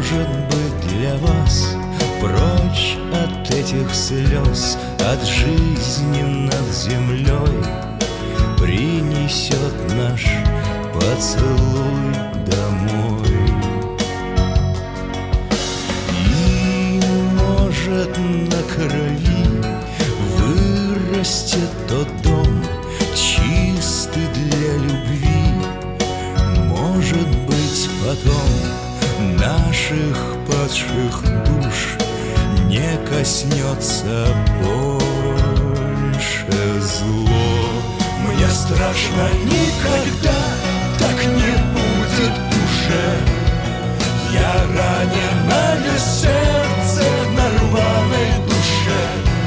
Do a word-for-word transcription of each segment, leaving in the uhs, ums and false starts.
Может быть, для вас прочь от этих слез, от жизни над землей принесет наш поцелуй домой. И, может, на крови вырастет тот дом, чистый для любви. Может быть, потом наших падших душ не коснется больше зло. Мне страшно, никогда так не будет уже. Я раненое сердце на рваной душе.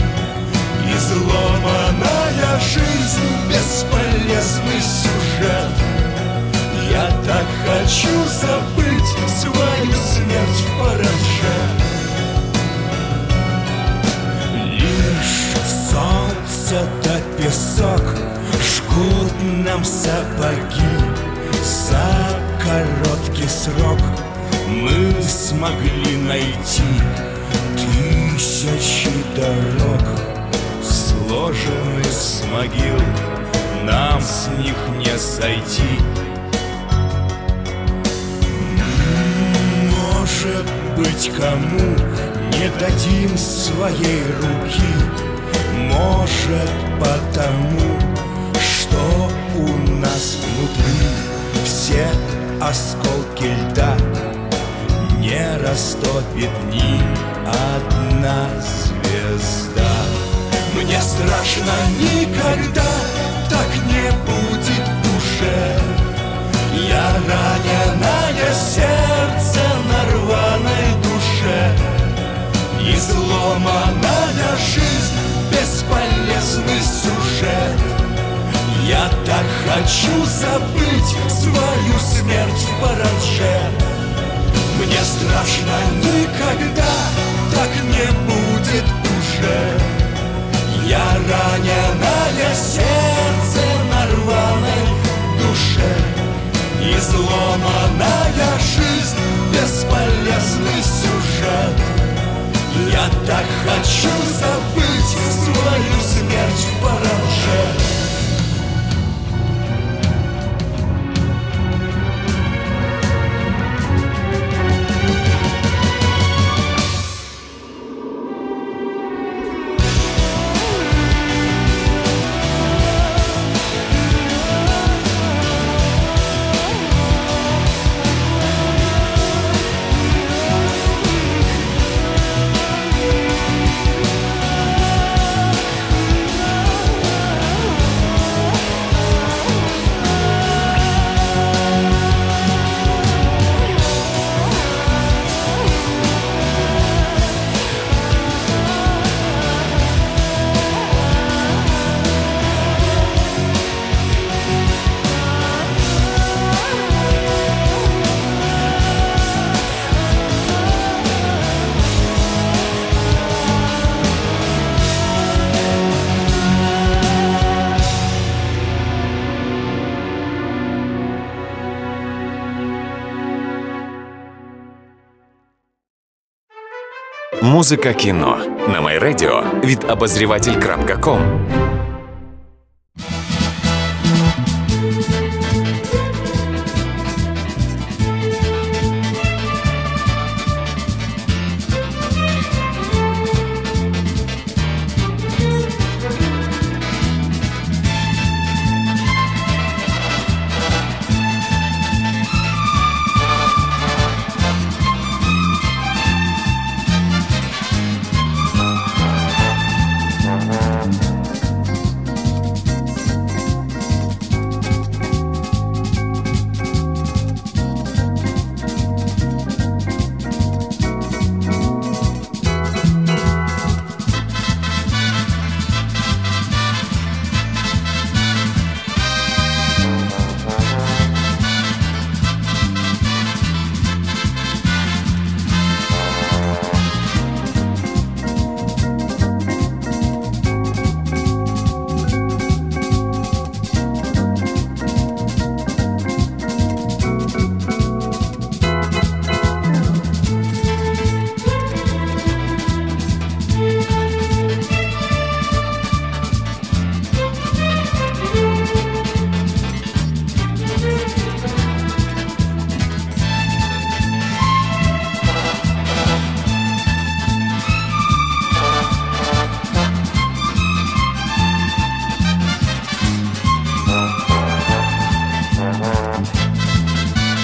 Изломанная жизнь, бесполезный сюжет. Я так хочу забыть свою смерть в параше. Лишь солнце да песок жгут нам сапоги. За короткий срок мы смогли найти тысячи дорог, сложены с могил, нам с них не сойти. Может быть, кому не дадим своей руки. Может, потому, что у нас внутри все осколки льда не растопит ни одна звезда. Мне страшно, никогда так не будет уже. Я раненое сердце на рваной душе. Изломанная жизнь, бесполезный сюжет. Я так хочу забыть свою смерть в параше. Мне страшно, никогда так не будет уже. Я раненое сердце на рваной душе. Изломанная жизнь, бесполезный сюжет. Я так хочу забыть свою смерть в параше. Музика, кіно на MyRadio від обозріватель крапка ком.